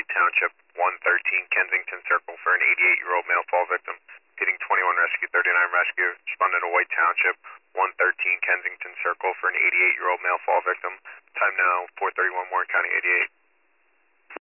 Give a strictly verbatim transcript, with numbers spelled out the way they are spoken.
Township, one thirteen Kensington Circle for an eighty-eight-year-old male fall victim. Getting twenty-one rescue, thirty-nine rescue. Responding to White Township, one thirteen Kensington Circle for an eighty-eight-year-old male fall victim. Time now, four thirty-one Warren County eighty-eight.